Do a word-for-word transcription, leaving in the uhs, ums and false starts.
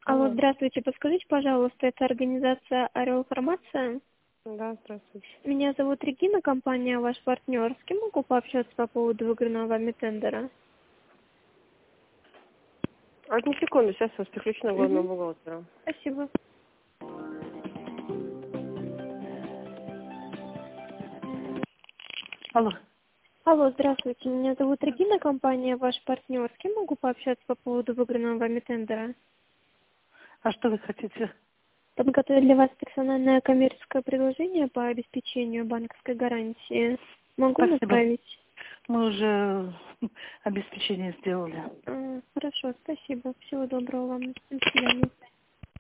Алло, Алло. здравствуйте. Подскажите, пожалуйста, это организация «Орел Фармация». Да, здравствуйте. Меня зовут Регина, компания «Ваш партнер». С кем могу пообщаться по поводу выигранного вами тендера? Одну секунду, сейчас вас переключу на главного Угу. бухгалтера. Спасибо. Алло. Алло, здравствуйте. Меня зовут Регина, компания «Ваш партнер». С кем могу пообщаться по поводу выигранного вами тендера? А что вы хотите? Подготовить для вас персональное коммерческое предложение по обеспечению банковской гарантии. Могу Спасибо. направить? Мы уже обеспечение сделали. А, Хорошо, спасибо. Всего доброго вам. До свидания.